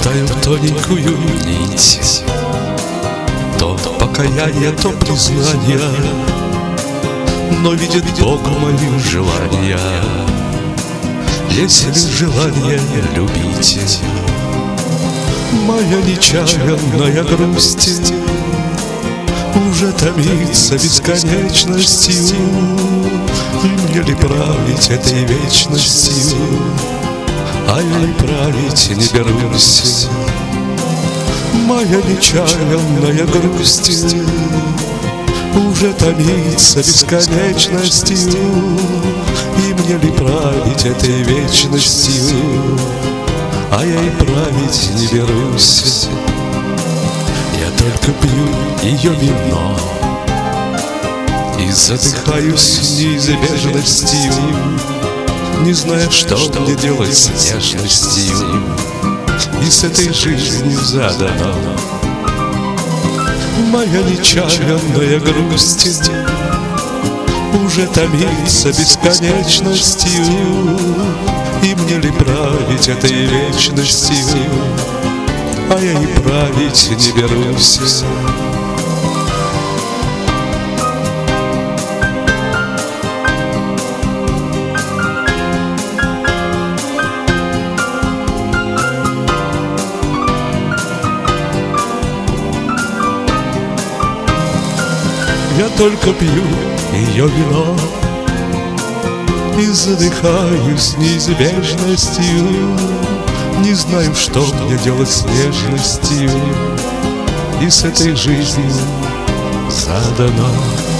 заплетаю в тоненькую нить то покаяние, то признание, но видит Бог мои желания. Если желание любите, моя нечаянная грусть уже томится бесконечностью. И мне ли править этой вечностью, а я ли править не берусь. Моя нечаянная грусть уже томится бесконечностью. И мне ли править этой вечностью, а я и править не берусь. Я только пью ее вино и задыхаюсь неизбежностью, не зная, что мне делать с нежностью и с этой жизнью задано. Моя нечаянная грусть уже томится бесконечностью. И мне ли править этой вечностью, а я и править не берусь. Я только пью ее вино и задыхаюсь неизбежностью, не знаю, что мне делать с нежностью и с этой жизнью задано.